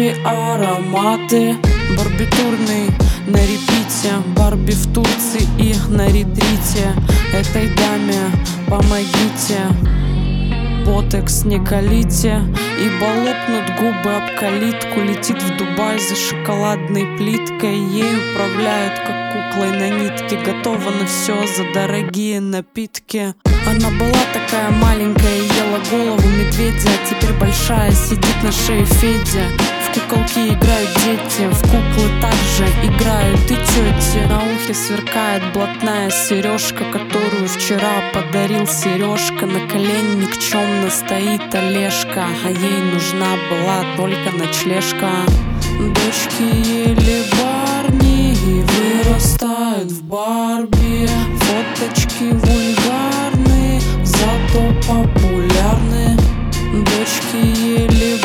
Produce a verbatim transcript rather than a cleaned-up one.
Барби ароматы, барбитурный на репите, Барби в Турции и на ретрите. Этой даме помогите, ботекс не колите, ибо лопнут губы об калитку. Летит в Дубай за шоколадной плиткой, ей управляют как куклой на нитке, готова на все за дорогие напитки. Она была такая маленькая, ела голову медведя, а теперь большая, сидит на шее Федя. В куколки играют дети, в куклы также играют и тети. На ухе сверкает блатная сережка, которую вчера подарил Сережка. На колени никчемно стоит Олежка, а ей нужна была только ночлежка. Дочки ели барни и вырастают в Барби. Фоточки вульгарные, зато популярны. Дочки ели